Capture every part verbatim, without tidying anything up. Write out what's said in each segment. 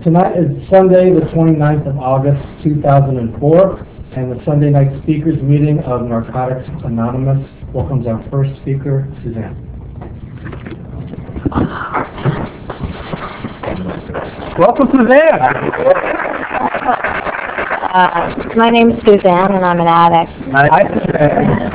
Tonight is Sunday, the twenty-ninth of August, two thousand four, and the Sunday night speakers meeting of Narcotics Anonymous welcomes our first speaker, Suzanne. Welcome, Suzanne. Uh, my name is Suzanne, and I'm an addict. Hi, Suzanne.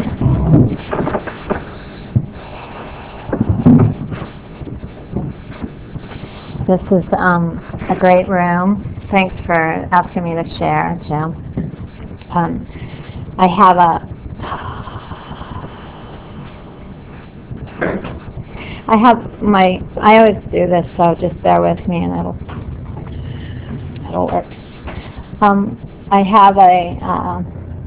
This is um, a great room. Thanks for asking me to share, Jim. Um, I have a I have my, I always do this, so just bear with me and it'll, it'll work. Um, I have a uh,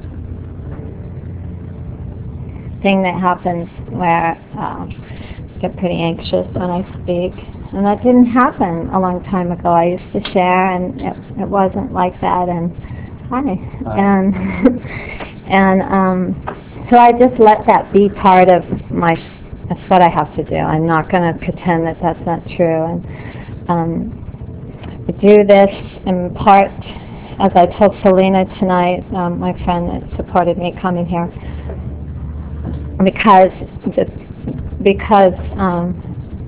thing that happens where uh, I get pretty anxious when I speak. And that didn't happen a long time ago. I used to share, and it, it wasn't like that. And hi, hi. and and um, so I just let that be part of my. That's what I have to do. I'm not going to pretend that that's not true. And um, I do this in part, as I told Selena tonight, um, my friend that supported me coming here, because because. Um,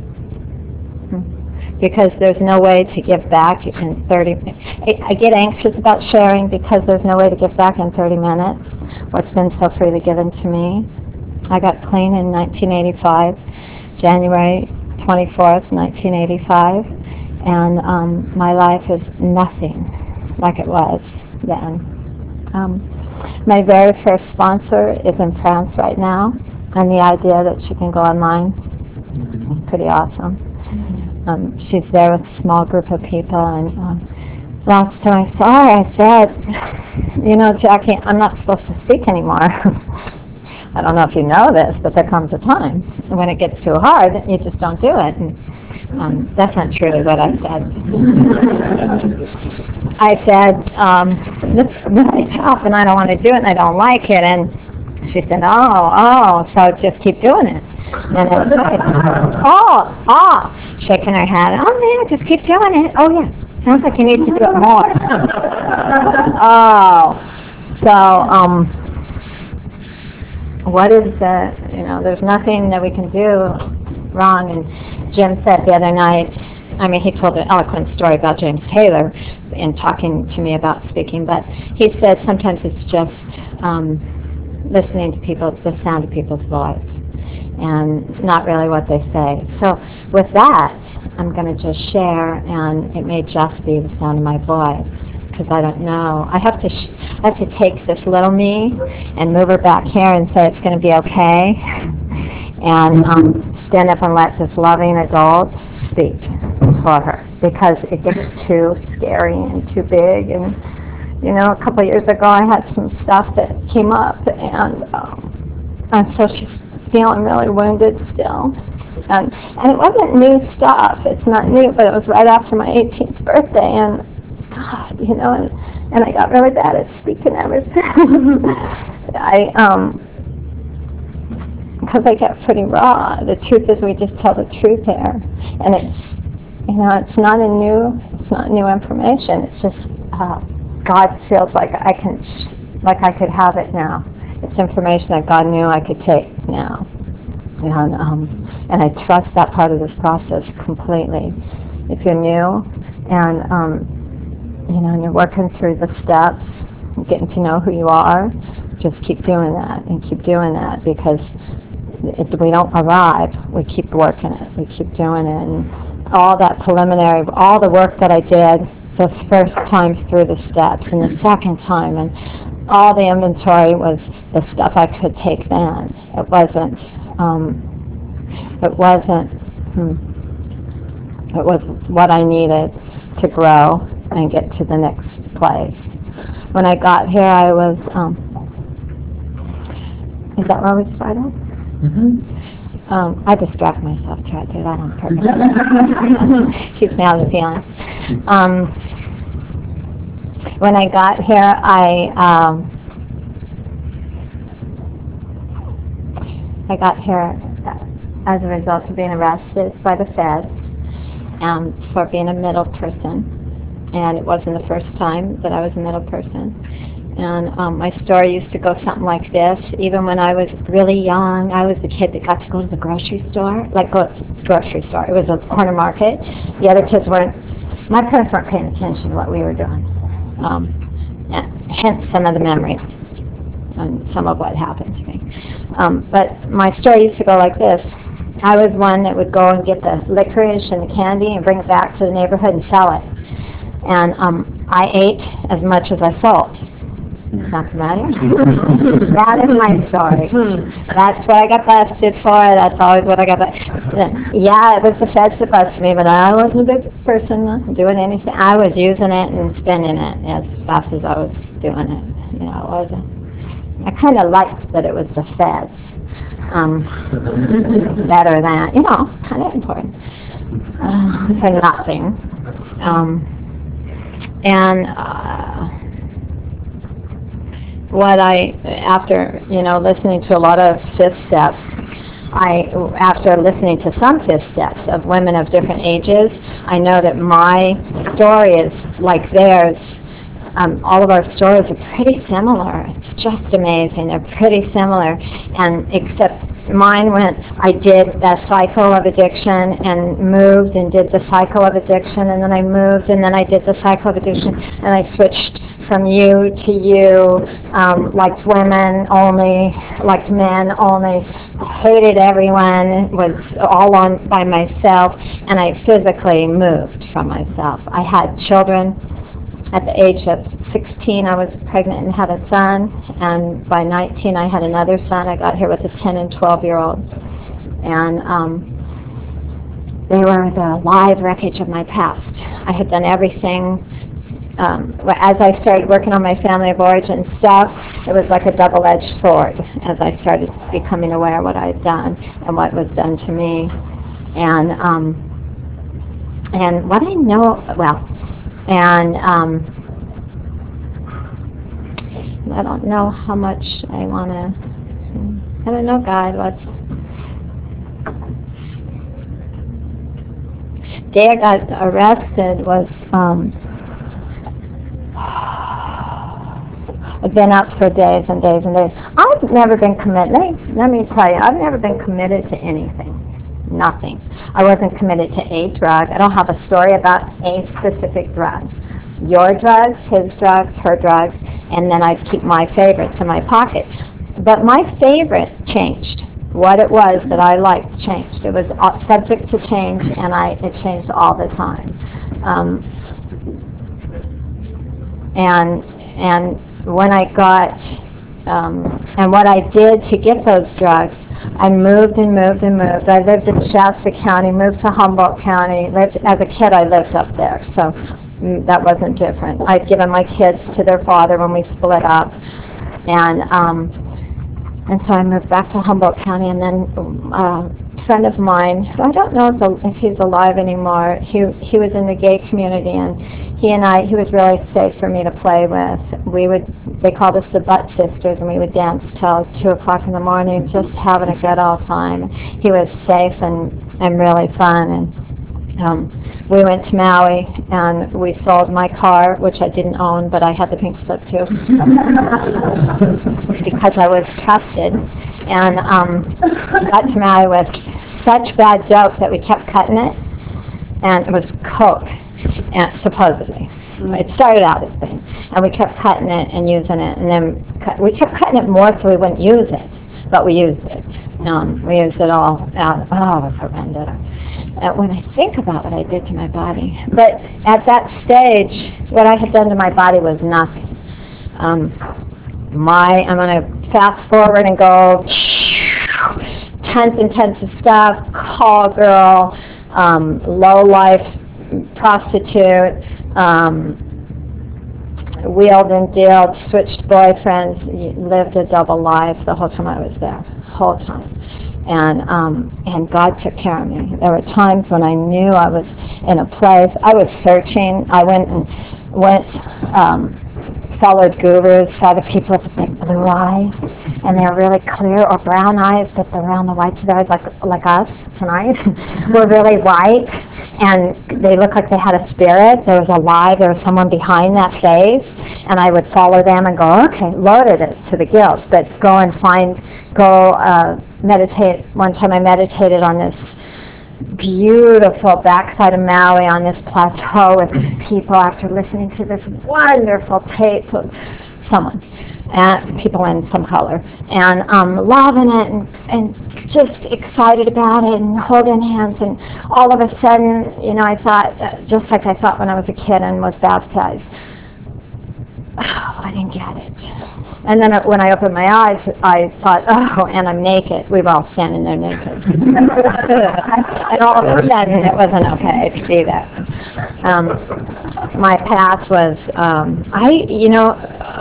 because there's no way to give back in thirty minutes. I get anxious about sharing because there's no way to give back in thirty minutes what's been so freely given to me. I got clean in nineteen eighty-five, January twenty-fourth, nineteen eighty-five, and um, my life is nothing like it was then. Um, my very first sponsor is in France right now, and the idea that she can go online is pretty awesome. Um, she's there with a small group of people, and um, last time I saw her, I said, you know, Jackie, I'm not supposed to speak anymore. I don't know if you know this, but there comes a time when it gets too hard, you just don't do it. And, um, that's not truly what I said. I said, um, this is really tough, and I don't want to do it, and I don't like it. And she said, oh, oh, so just keep doing it. And it's like, oh, oh, shaking her head. Oh, yeah, just keep doing it. Oh, yeah, sounds like you need to do it more. Oh, so, um, what is the, you know, there's nothing that we can do wrong. And Jim said the other night, I mean, he told an eloquent story about James Taylor in talking to me about speaking, but he said sometimes it's just um, listening to people, the sound of people's voice, and not really what they say. So with that, I'm going to just share, and it may just be the sound of my voice, because I don't know. I have to sh- I have to take this little me and move her back here and say it's going to be okay, and um, stand up and let this loving adult speak for her, because it gets too scary and too big. And you know, a couple of years ago I had some stuff that came up, and um, and so she's feeling really wounded still. And, and it wasn't new stuff. It's not new, but it was right after my eighteenth birthday, and God, you know, and, and I got really bad at speaking everything. I, um, because I get pretty raw. The truth is, we just tell the truth there, and it's, you know, it's not a new, it's not new information. It's just uh, God feels like I can, sh- like I could have it now. It's information that God knew I could take now. And, um, and I trust that part of this process completely. If you're new and, um, you know, and you're working through the steps, getting to know who you are, just keep doing that and keep doing that, because it, we don't arrive. We keep working it. We keep doing it. And all that preliminary, all the work that I did the first time through the steps and the second time, and all the inventory was the stuff I could take then. It wasn't, um, it wasn't, hmm, it was what I needed to grow and get to the next place. When I got here, I was, um, is that where we started? Mm-hmm. Um, I distract myself, try to do that on purpose. Keeps me out of the feeling. Um, when I got here, I, um, I got here as a result of being arrested by the feds um, for being a middle person. and it wasn't the first time that I was a middle person. And um, my story used to go something like this. Even when I was really young, I was the kid that got to go to the grocery store, like go to the grocery store. It was a corner market. The other kids weren't, my parents weren't paying attention to what we were doing. Um, hence some of the memories and some of what happened to me. Um, but my story used to go like this. I was one that would go and get the licorice and the candy and bring it back to the neighborhood and sell it. And um, I ate as much as I sold. Not dramatic. That is my story. That's what I got busted for. That's always what I got busted. Yeah, it was the feds that busted me, but I wasn't a big person doing anything. I was using it and spending it as fast as I was doing it. You know, it wasn't. I kind of liked that it was the feds. Um, better than, you know, kind of important. Uh, for nothing. Um, and uh, what I, after, you know, listening to a lot of fifth steps, I, after listening to some fifth steps of women of different ages, I know that my story is like theirs. Um, all of our stories are pretty similar. It's just amazing. They're pretty similar, and except mine went, I did the cycle of addiction and moved and did the cycle of addiction, and then I moved and then I did the cycle of addiction, and I switched from you to you, um, liked women only, liked men only, hated everyone, was all on by myself, and I physically moved from myself. I had children. At the age of sixteen, I was pregnant and had a son, and by nineteen, I had another son. I got here with a ten and twelve-year-old, and um, they were the live wreckage of my past. I had done everything. Um, as I started working on my family of origin stuff, it was like a double-edged sword as I started becoming aware of what I had done and what was done to me. And um, and what I know, well, and um, I don't know how much I want to, I don't know, God, what's, the day I got arrested was, um, I've been up for days and days and days. I've never been committed, let me, let me tell you, I've never been committed to anything. Nothing. I wasn't committed to a drug. I don't have a story about a specific drug. Your drugs, his drugs, her drugs, and then I'd keep my favorites in my pocket. But my favorite changed. What it was that I liked changed. It was subject to change, and I it changed all the time. Um, and and when I got um, and what I did to get those drugs, I moved and moved and moved. I lived in Shasta County, moved to Humboldt County. Lived as a kid, I lived up there, so mm, that wasn't different. I'd given my kids to their father when we split up, and um, and so I moved back to Humboldt County. And then uh, a friend of mine, who I don't know if he's alive anymore, he he was in the gay community, and he and I, he was really safe for me to play with. We would, they called us the Butt Sisters, and we would dance till two o'clock in the morning, just having a good old time. He was safe and, and really fun. And um, we went to Maui, and we sold my car, which I didn't own, but I had the pink slip too, because I was trusted. And um, got to Maui with such bad dope that we kept cutting it, and it was coke. And supposedly, it started out as thing, and we kept cutting it and using it, and then cut, we kept cutting it more so we wouldn't use it, but we used it. Um, we used it all out. Oh, it was horrendous. Uh, when I think about what I did to my body, but at that stage, what I had done to my body was nothing. Um, my, I'm going to fast forward and go tons and tons of stuff. Call girl, um, low life. Prostitute, um, wheeled and dealed, switched boyfriends, lived a double life the whole time I was there, whole time. And um, and God took care of me. There were times when I knew I was in a place, I was searching. I went and went um, followed gurus, saw the people with the big blue eyes, and they were really clear, or brown eyes, but around the whites of their eyes, like, like us tonight, were really white, and they looked like they had a spirit. There was a lie, there was someone behind that face, and I would follow them and go, okay, loaded it to the gills, but go and find, go uh, meditate. One time I meditated on this beautiful backside of Maui on this plateau with these people after listening to this wonderful tape of someone, and people in some color, and um, loving it and, and just excited about it and holding hands, and all of a sudden, you know, I thought, uh, just like I thought when I was a kid and was baptized, oh, I didn't get it. And then when I opened my eyes, I thought, oh, and I'm naked. We were all standing there naked. And all of a sudden, it wasn't okay to do that. Um, my past was, um, I, you know,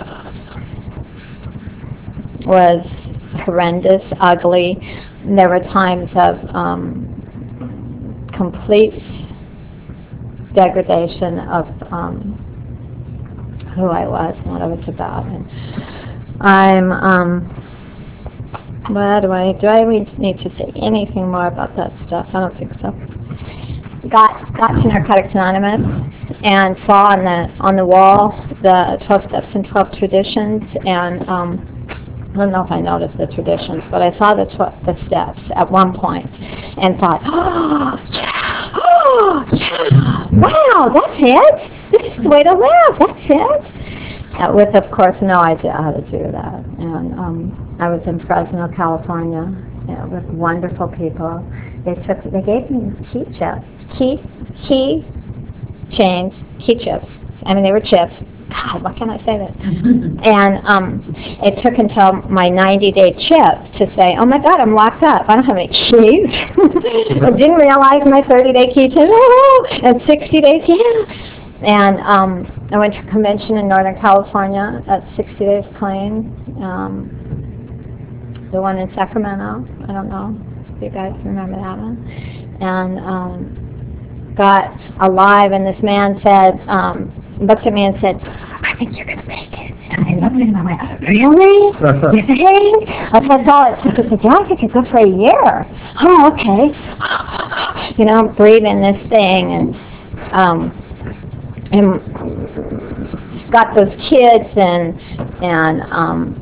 was horrendous, ugly. There were times of um, complete degradation of um, who I was and what I was about. And I'm, um, what do I, do I need to say anything more about that stuff? I don't think so. Got, got to Narcotics Anonymous and saw on the, on the wall the twelve steps and twelve traditions, and um, I don't know if I noticed the traditions, but I saw the, tw- the steps at one point and thought, oh, yeah, oh, yeah, wow, that's it? This is the way to live, that's it? Uh, with, of course, no idea how to do that. And um, I was in Fresno, California, you know, with wonderful people. They took, they gave me key chips, key, key chains, key chips. I mean, they were chips. God, what can I say that? And um, it took until my ninety-day chip to say, oh my God, I'm locked up. I don't have any keys. I didn't realize my thirty-day key chain. Oh, and sixty days, yeah. And um, I went to a convention in Northern California at sixty Days Clean, um, the one in Sacramento. I don't know if you guys remember that one. And um, got alive, and this man said, um, looked at me and said, I think you're going to make it. And I looked at him and I went, really? You think? I said, that's all it took. He said, yeah, I think you're good for a year. Oh, okay. You know, breathing this thing, and um, and got those kids, and and um,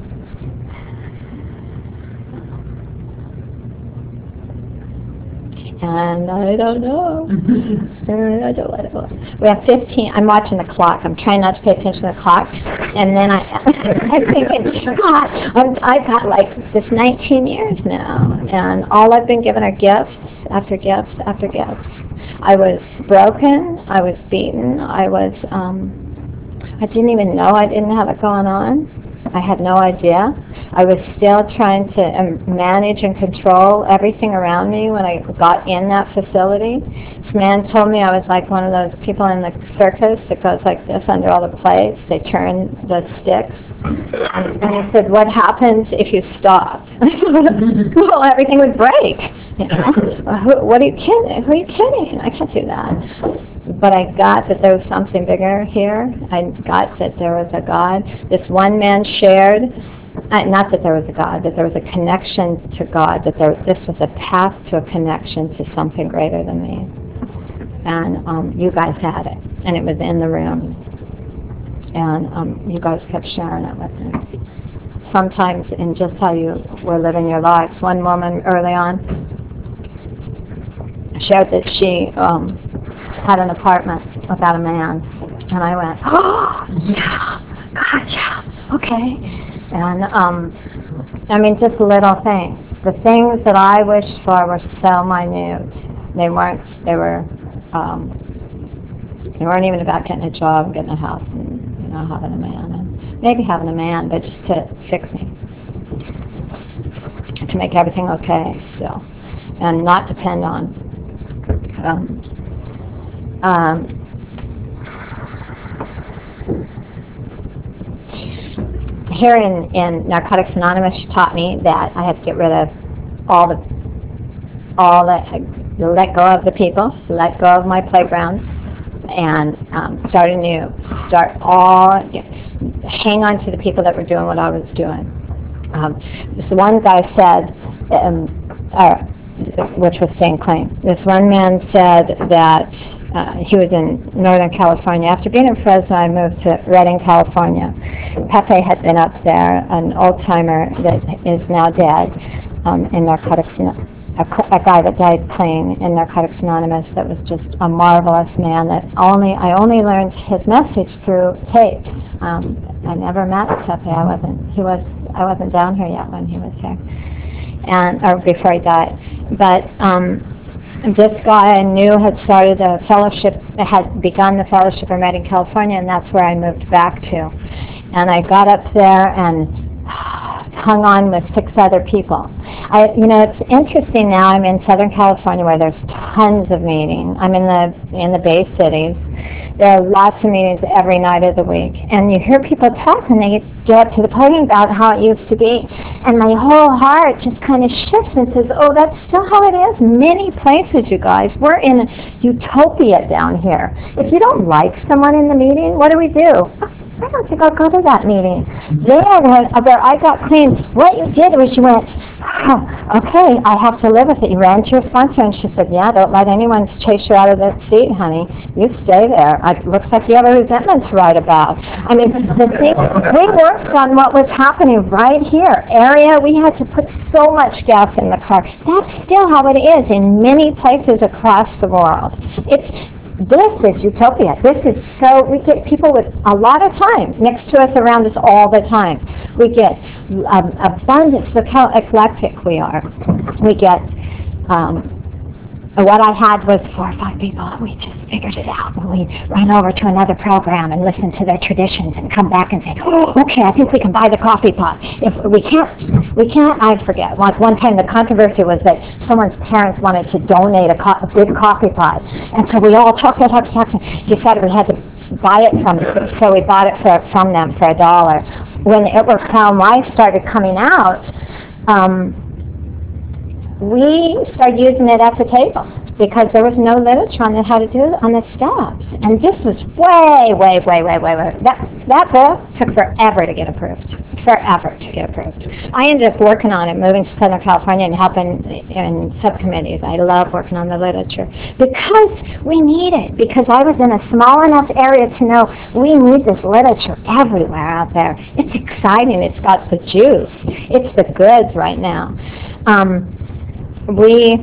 and I don't know. I don't, I don't. We have fifteen. I'm watching the clock. I'm trying not to pay attention to the clock. And then I, I'm thinking, God, I'm, I've got like this nineteen years now, and all I've been given are gifts after gifts after gifts. I was broken. I was beaten. I was. Um, I didn't even know I didn't have it going on. I had no idea. I was still trying to um, manage and control everything around me when I got in that facility. This man told me I was like one of those people in the circus that goes like this under all the plates. They turn the sticks. And, and he said, what happens if you stop? Well, everything would break. You know? Who, what are you kidding? Who are you kidding? I can't do that. But I got that there was something bigger here. I got that there was a God. This one man shared, uh, not that there was a God, that there was a connection to God, that there, this was a path to a connection to something greater than me. And um, you guys had it, and it was in the room. And um, you guys kept sharing it with me. Sometimes in just how you were living your lives. One woman early on shared that she um, had an apartment without a man, and I went, oh, yeah, God, yeah, okay. And, um, I mean, just little things. The things that I wished for were so minute. They weren't, they were, um, they weren't even about getting a job and getting a house and, you know, having a man. And maybe having a man, but just to fix me. To make everything okay still. And not depend on, um, Um, here in, in Narcotics Anonymous, she taught me that I had to get rid of all the, all the, let go of the people, let go of my playground, and um, start anew, start all, hang on to the people that were doing what I was doing. Um, this one guy said, um, uh, which was staying clean. This one man said that uh, he was in Northern California. After being in Fresno, I moved to Redding, California. Pepe had been up there, an old-timer that is now dead um, in Narcotics, a, a guy that died clean in Narcotics Anonymous that was just a marvelous man that only I only learned his message through tapes. Um, I never met Pepe. I wasn't, he was, I wasn't down here yet when he was here. And, or before he died. But um, this guy I knew had started a fellowship, had begun the fellowship in Redding, California, and that's where I moved back to. And I got up there and hung on with six other people. I, you know, it's interesting now. I'm in Southern California where there's tons of meetings. I'm in the in the Bay Cities. There are lots of meetings every night of the week. And you hear people talk and they get to the podium about how it used to be. And my whole heart just kind of shifts and says, oh, that's still how it is. Many places, you guys. We're in utopia down here. If you don't like someone in the meeting, what do we do? I don't think I'll go to that meeting. There, where I got clean, what you did was you went, oh, okay, I have to live with it. You ran to your sponsor and she said, yeah, don't let anyone chase you out of that seat, honey. You stay there. It looks like you have a resentment to write about. I mean, the thing, we worked on what was happening right here. Area, we had to put so much gas in the car. That's still how it is in many places across the world. It's This is utopia. This is so, we get people with a lot of time next to us, around us all the time. We get um, abundance. Look how eclectic we are. We get, um, what I had was four or five people, and we just figured it out. And we run over to another program and listen to their traditions and come back and say, oh, okay, I think we can buy the coffee pot. If we can't, we can't, I forget. Like one time the controversy was that someone's parents wanted to donate a, co- a big coffee pot. And so we all talked, talked, talked, and decided we had to buy it from them. So we bought it for, from them for a dollar. When It Works Crown Life started coming out, um, we started using it at the table because there was no literature on how to do it on the steps. And this was way, way, way, way, way, way. That, that book took forever to get approved. Forever to get approved. I ended up working on it, moving to Southern California and helping in subcommittees. I love working on the literature because we need it. Because I was in a small enough area to know we need this literature everywhere out there. It's exciting. It's got the juice. It's the goods right now. Um, we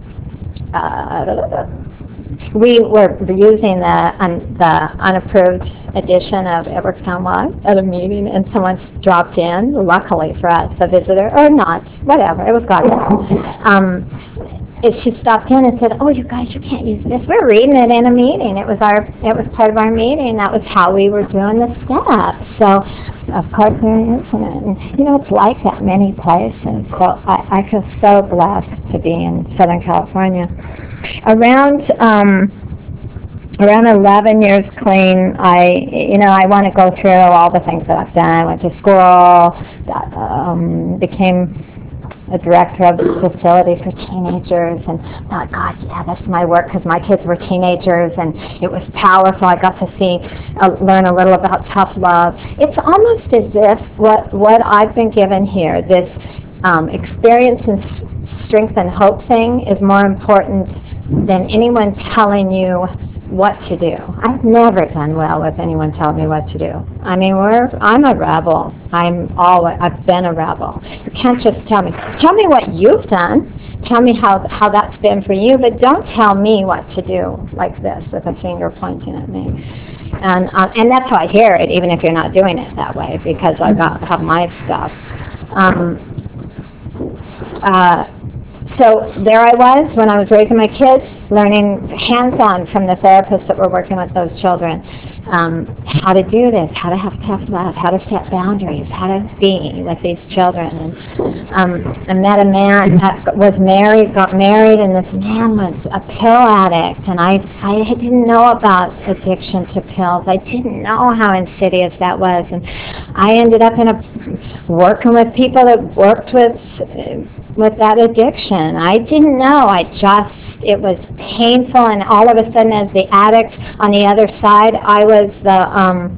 uh, we were using the un, the unapproved edition of It Works Crown Live at a meeting, and someone dropped in. Luckily for us, a visitor or not, whatever. It was God. Um, it, she stopped in and said, "Oh, you guys, you can't use this. We're reading it in a meeting. It was our it was part of our meeting. That was how we were doing the steps." So. Of course, we're using it. And, you know, it's like that many places. So I, I feel so blessed to be in Southern California. Around um, around eleven years clean, I, you know, I want to go through all the things that I've done. I went to school, got, um, became a director of this facility for teenagers, and thought, God, yeah, that's my work, because my kids were teenagers, and it was powerful. I got to see, uh, learn a little about tough love. It's almost as if what what I've been given here, this um, experience and s- strength and hope thing, is more important than anyone telling you what to do. I've never done well with anyone telling me what to do. I mean, we're, I'm a rebel. I'm always, I've been a rebel. You can't just tell me. Tell me what you've done. Tell me how, how that's been for you, but don't tell me what to do like this with a finger pointing at me. And uh, and that's how I hear it, even if you're not doing it that way, because I got have my stuff. Um, uh, So there I was when I was raising my kids, learning hands-on from the therapists that were working with those children, um, how to do this, how to have tough love, how to set boundaries, how to be with these children. And um, I met a man that was married, got married, and this man was a pill addict. And I, I didn't know about addiction to pills. I didn't know how insidious that was. And I ended up in a working with people that worked with with that addiction. I didn't know. I just it was painful, and all of a sudden, as the addict on the other side, I was the, um,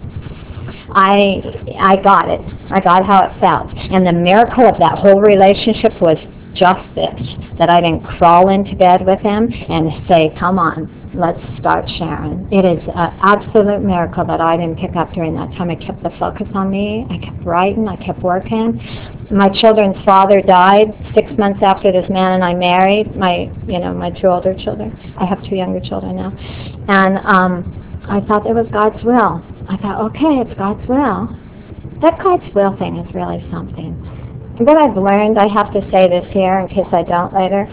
I, I got it. I got how it felt. And the miracle of that whole relationship was just this, that I didn't crawl into bed with him and say, come on, let's start sharing. It is an absolute miracle that I didn't pick up during that time. I kept the focus on me. I kept writing. I kept working. My children's father died six months after this man and I married. My, you know, my two older children. I have two younger children now. And um, I thought it was God's will. I thought, okay, it's God's will. That God's will thing is really something. And what I've learned, I have to say this here in case I don't later,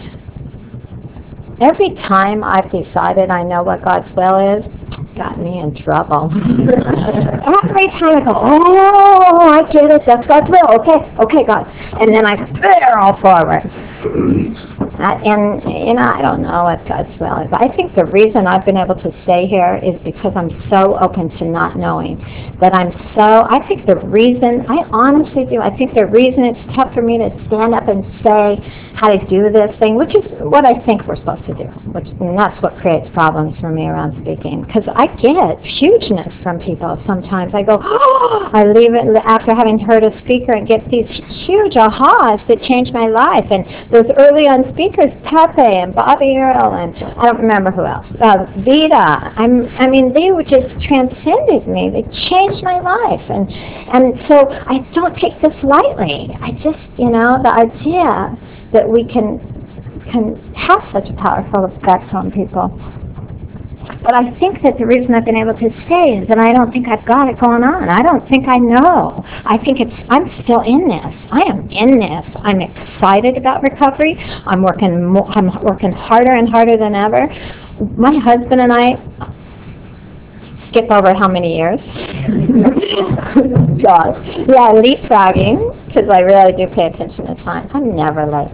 every time I've decided I know what God's will is, got me in trouble. Every time I go, oh, I get it, that's God's will, okay, okay, God. And then I barrel forward. Uh, and, you know, I don't know what God's will is. I think the reason I've been able to stay here is because I'm so open to not knowing. That I'm so, I think the reason, I honestly do, I think the reason it's tough for me to stand up and say how to do this thing, which is what I think we're supposed to do, which, and that's what creates problems for me around speaking. Because I get hugeness from people sometimes. I go, oh, I leave it after having heard a speaker and get these huge ahas that change my life. And those early on speakers, Pepe and Bobby Earl, and I don't remember who else, uh, Vita. I'm, I mean, they were just transcended me. They changed my life. And, and so I don't take this lightly. I just, you know, the idea that we can, can have such a powerful effect on people. But I think that the reason I've been able to stay is that I don't think I've got it going on. I don't think I know. I think it's, I'm still in this. I am in this. I'm excited about recovery. I'm working, mo- I'm working harder and harder than ever. My husband and I, skip over how many years? God. Yeah, leapfrogging, because I really do pay attention to time. I'm never late.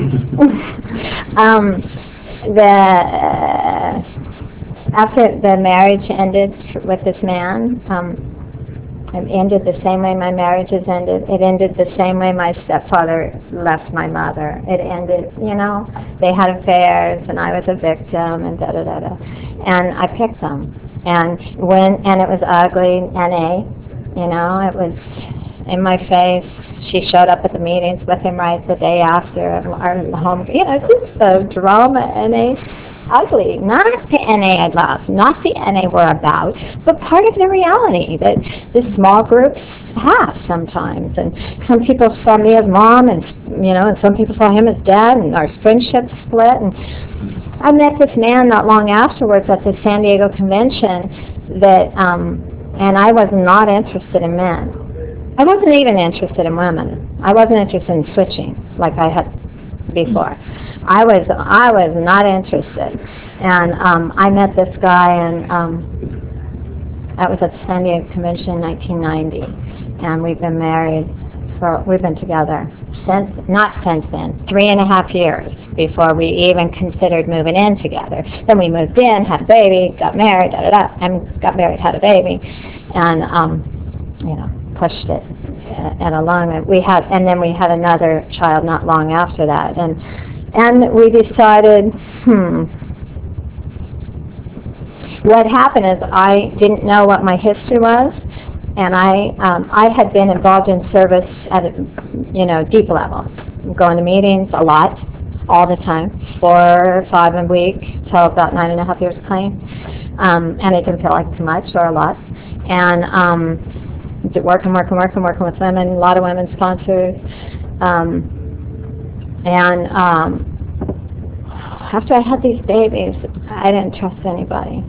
um, the... Uh, After the marriage ended with this man, um, it ended the same way my marriage has ended. It ended the same way my stepfather left my mother. It ended, you know, they had affairs and I was a victim and da da da da. And I picked them. And when, and it was ugly, N A, you know, it was in my face. She showed up at the meetings with him right the day after our home, you know, just the drama, N A. Ugly, not the N A I love, not the N A we're about, but part of the reality that the small groups have sometimes. And some people saw me as mom, and you know, and some people saw him as dad, and our friendship split. And I met this man not long afterwards at the San Diego convention that, um, and I was not interested in men. I wasn't even interested in women. I wasn't interested in switching like I had before. I was I was not interested, and um, I met this guy, and um, that was at the San Diego Convention in nineteen ninety, and we've been married for we've been together since not since then three and a half years before we even considered moving in together. Then we moved in, had a baby, got married, da da da, and got married, had a baby, and um, you know pushed it and along. We had and then we had another child not long after that, and. And we decided, hmm, what happened is I didn't know what my history was, and I um, I had been involved in service at a, you know, deep level, going to meetings a lot, all the time, four or five a week, till about nine and a half years clean, um, and it didn't feel like too much or a lot, and um, working, working, working, working with women, a lot of women sponsors. Um, And um, after I had these babies, I didn't trust anybody.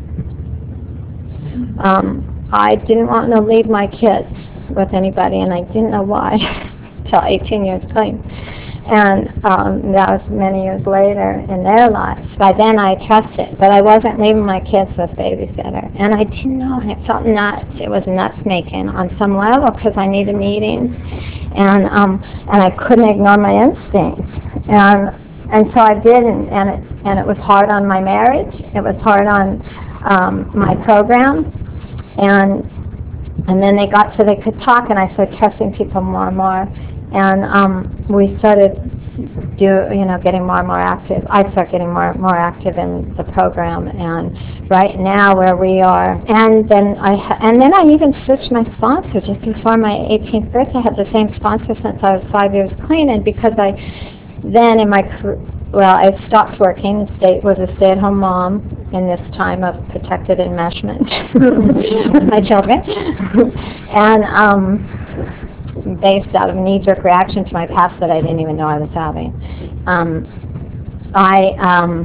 Um, I didn't want to leave my kids with anybody, and I didn't know why until eighteen years clean. And um, that was many years later in their lives. By then I trusted, but I wasn't leaving my kids with babysitter. And I didn't know, and it felt nuts. It was nuts making on some level because I needed meetings. And um, and I couldn't ignore my instincts, and and so I didn't, and it and it was hard on my marriage. It was hard on um, my program, and and then they got so they could talk, and I started trusting people more and more, and um, we started do, you know, getting more and more active. I start getting more and more active in the program, and right now where we are, and then I, ha- and then I even switched my sponsor just before my eighteenth birthday. I had the same sponsor since I was five years clean, and because I, then in my, car- well, I stopped working, stayed, was a stay-at-home mom in this time of protected enmeshment with my children, and um, based out of a knee-jerk reaction to my past that I didn't even know I was having. Um, I, um,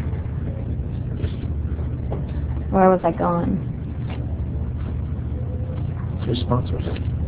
where was I going? Your sponsors.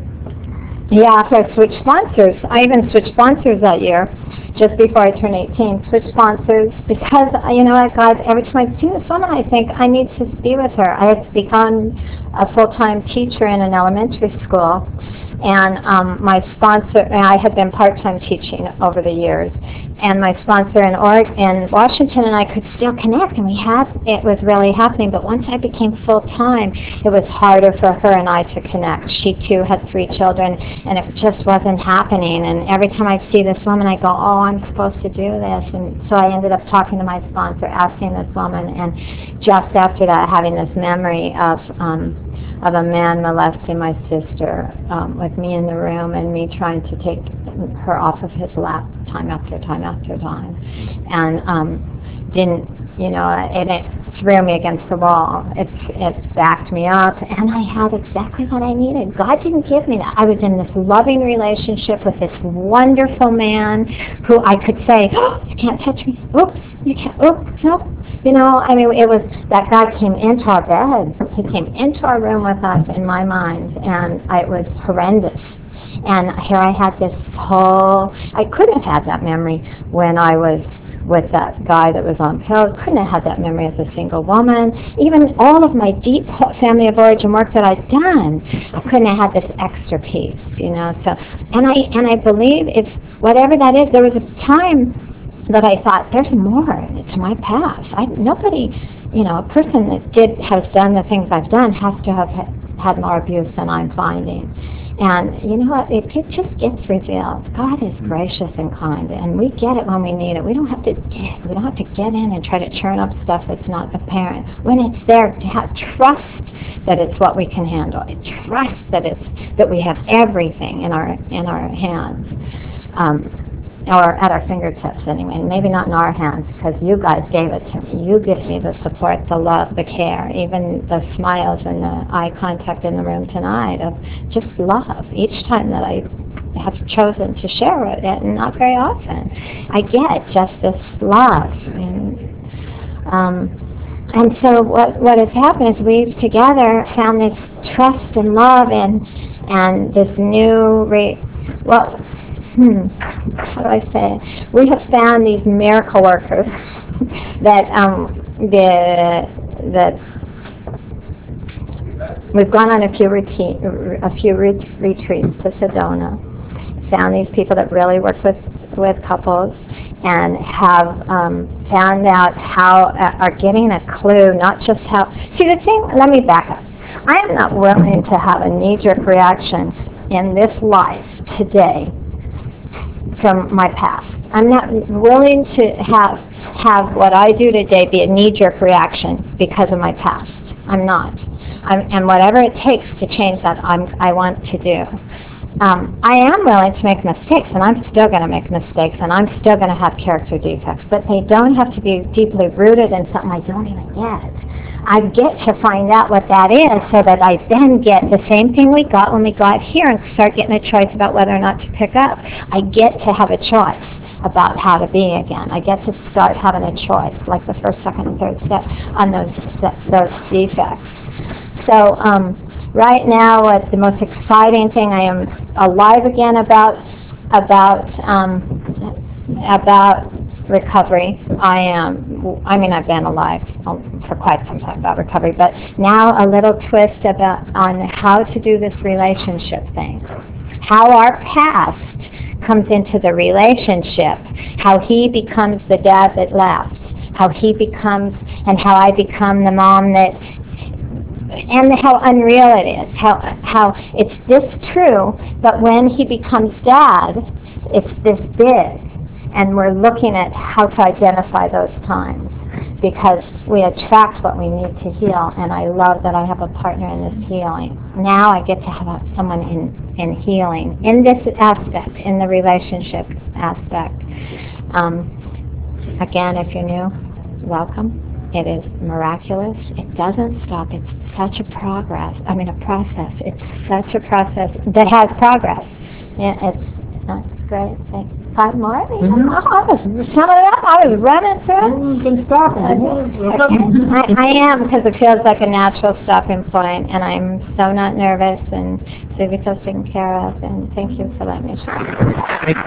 Yeah, so I switched sponsors. I even switched sponsors that year, just before I turned eighteen. Switched sponsors because, you know, I got, every time I see this woman, I think I need to be with her. I had become a full-time teacher in an elementary school, and um, my sponsor, and I had been part-time teaching over the years, and my sponsor in Oregon, in Washington, and I could still connect, and we had, it was really happening. But once I became full-time, it was harder for her and I to connect. She too had three children, and it just wasn't happening. And every time I see this woman, I go, oh, I'm supposed to do this. And so I ended up talking to my sponsor, asking this woman, and just after that, having this memory of um, of a man molesting my sister um, with me in the room and me trying to take her off of his lap time after time after time. And um, didn't, you know, it, it threw me against the wall. It, it backed me up, and I had exactly what I needed. God didn't give me that. I was in this loving relationship with this wonderful man who I could say, oh, you can't touch me. Oops, you can't, oops, no. You know, I mean, it was, that guy came into our bed. He came into our room with us in my mind, and I, it was horrendous. And here I had this whole, I couldn't have had that memory when I was with that guy that was on pills. Couldn't have had that memory as a single woman. Even all of my deep family of origin work that I'd done, I couldn't have had this extra piece, you know. So, and I and I believe if whatever that is, there was a time that I thought there's more to my past. I, nobody, you know, a person that did has done the things I've done has to have ha- had more abuse than I'm finding. And you know what? It, it just gets revealed. God is gracious and kind, and we get it when we need it. We don't have to dig. We don't have to get in and try to churn up stuff that's not apparent. When it's there, to have trust that it's what we can handle. Trust that it's that we have everything in our in our hands. Um, or at our fingertips anyway, maybe not in our hands, because you guys gave it to me. You give me the support, the love, the care, even the smiles and the eye contact in the room tonight of just love each time that I have chosen to share it, and not very often. I get just this love. And, um, and so what what has happened is we've together found this trust and love and, and this new, re- well, Hmm. How do I say it? We have found these miracle workers that um, the that we've gone on a few retreat, a few ret- retreats to Sedona. Found these people that really work with with couples and have um, found out how uh, are getting a clue, not just how. See the thing. Let me back up. I am not willing to have a knee-jerk reaction in this life today from my past. I'm not willing to have have what I do today be a knee-jerk reaction because of my past. I'm not. I'm, and whatever it takes to change that, I'm, I want to do. Um, I am willing to make mistakes, and I'm still going to make mistakes, and I'm still going to have character defects, but they don't have to be deeply rooted in something I don't even get. I get to find out what that is so that I then get the same thing we got when we got here and start getting a choice about whether or not to pick up. I get to have a choice about how to be again. I get to start having a choice, like the first, second, and third step on those those defects. So um, right now, what the most exciting thing, I am alive again about about um, about recovery. I am, I mean, I've been alive for quite some time about recovery, but now a little twist about on how to do this relationship thing. How our past comes into the relationship, how he becomes the dad that left, how he becomes, and how I become the mom that, and how unreal it is, how how it's this true, but when he becomes dad, it's this big. And we're looking at how to identify those times, because we attract what we need to heal, and I love that I have a partner in this healing. Now I get to have someone in, in healing, in this aspect, in the relationship aspect. Um, again, if you're new, welcome. It is miraculous. It doesn't stop. It's such a progress. I mean, a process. It's such a process that has progress. Yeah, it's that's great. Thank Five more? Mhm. Oh, I was summing it up. I was running through it. You've been stopping. I, I am, because it feels like a natural stopping point, and I'm so not nervous, and Suvito's taken care of, and thank you for letting me share.